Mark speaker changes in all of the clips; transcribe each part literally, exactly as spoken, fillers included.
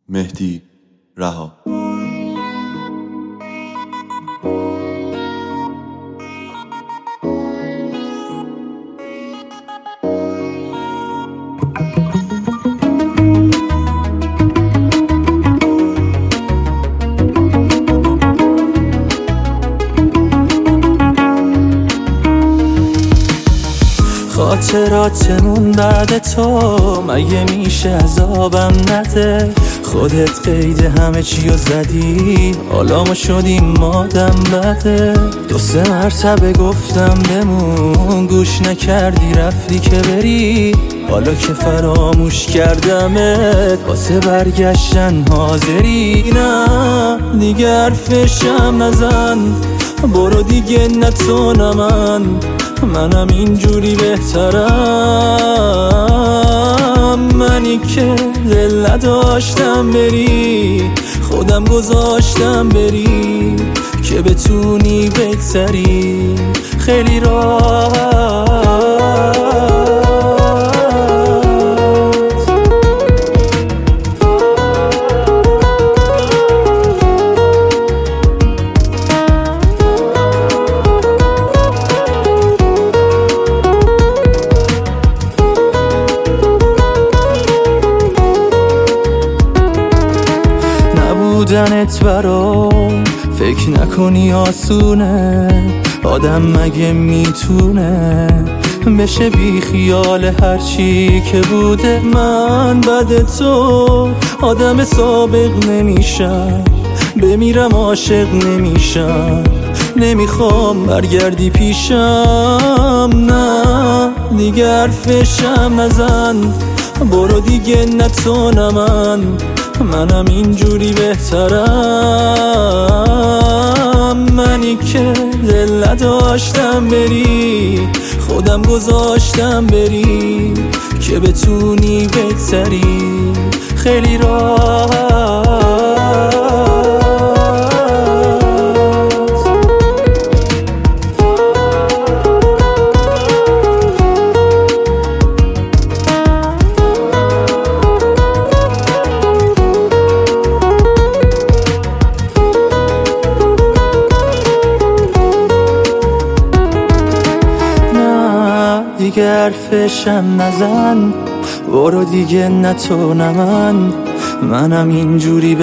Speaker 1: مهدی رها.
Speaker 2: خاطراتمون بعد تو مگه میشه عذابم نده؟ خودت قید همه چی رو زدی، حالا ما شدیم مادم بده. دو سه مرتبه گفتم بمون، گوش نکردی رفتی که بری. حالا که فراموش کردمت واسه برگشتن حاضری؟ نه دیگه حرفشم نزن، برو دیگه نه تو نه من، منم اینجوری بهترم. منی که دل نداشتم بری، خودم گذاشتم بری که بتونی بگذری خیلی راحت. بودنت برام فکر نکنی آسونه، آدم مگه میتونه بشه بی خیال هرچی که بوده؟ من بعد تو آدم سابق نمیشم، بمیرم عاشق نمیشم، نمیخوام برگردی پیشم. نه دیگه حرفشم نزن، برو دیگه نه تو نه من، منم اینجوری بهترم. منی که دل نداشتم بری، خودم گذاشتم بری که بتونی بگذری خیلی راحت. دیگه حرفشم نزن، برو دیگه نه تو نه من، منم اینجوری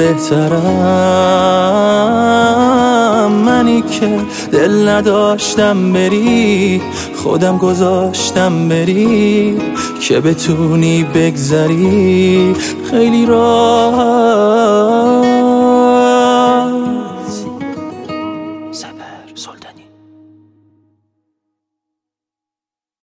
Speaker 2: بهترم. منی که دل نداشتم بری، خودم گذاشتم بری که بتونی بگذری خیلی راحت.